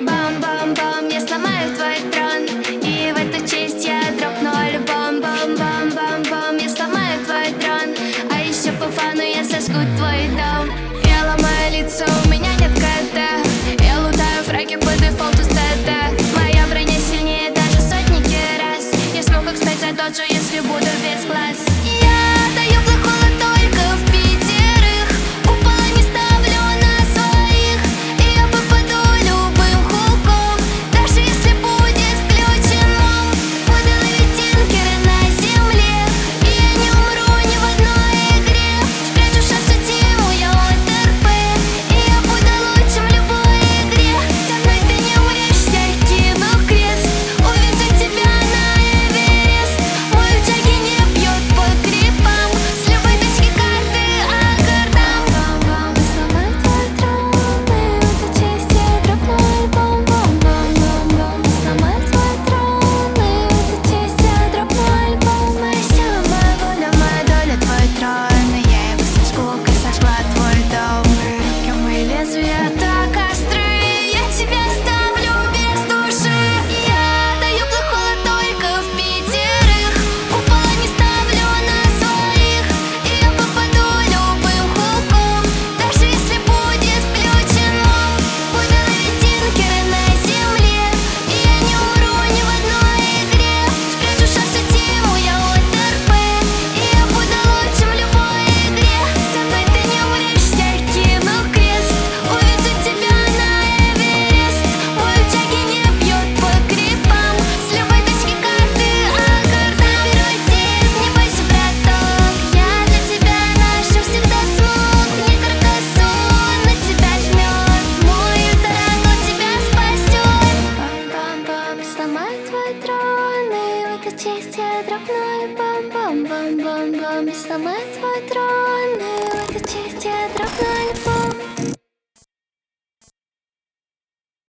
Бам-бам-бам, я сломаю твой трон, и в эту честь я дропну альбом. Бам-бам-бам-бам, я сломаю твой трон, а еще по фану я сожгу твой дом. Я ломаю лицо, у меня нет КТ, я лутаю фраги по дефолту стата. Моя броня сильнее даже сотни раз. Я смогу кстати за доджу, если буду без глаз. Я даю плохого только в пятерых, купола не ставлю на своих, и я попаду любым хуком, даже если будет включен мом. Буду ловить тинкеры на земле, и я не умру ни в одной игре. Спрячу шансу тиму, я от РП, и я буду лучшим в любой игре. Со мной ты не умрешь, я кину крест, увезу тебя на Эверест. Мой Джаги не бьет по крипам, с любой точки карты аккордам. Бам-бам, сломай твой трон, и в эту честь я дропну альбом. Бам-бам-бам-бам, сломай твой трон, и в эту честь я дропну альбом. Моя сила, моя воля, моя доля, твой трон, и я его сожгу, как сожгла твой дом. Мои руки, мои лезвия так остры, я тебя ставлю без души. Я даю плохого только в пятерых, купола не ставлю на своих, и я попаду любым хуком, даже если будет включен мом. Буду ловить тинкеры на земле, и я не умру ни в одной игре. Спрячу шансу тиму, я от РП, и я буду лучшим в любой игре. Со мной ты не умрешь, я кину крест, увезу тебя на Эверест. Мой Джаги не бьет по крипам, с любой точки карты аккордам. Первый тип, не бойся, браток, я для тебя ношу всегда смог. Не каркасу, на тебя жмет, мой тарангл тебя спасет. Бам-бам-бам, сломай твой трон, и в эту честь я дропну альбом. Бам-бам-бам-бам, сломай твой трон, и в эту честь я дропну альбом.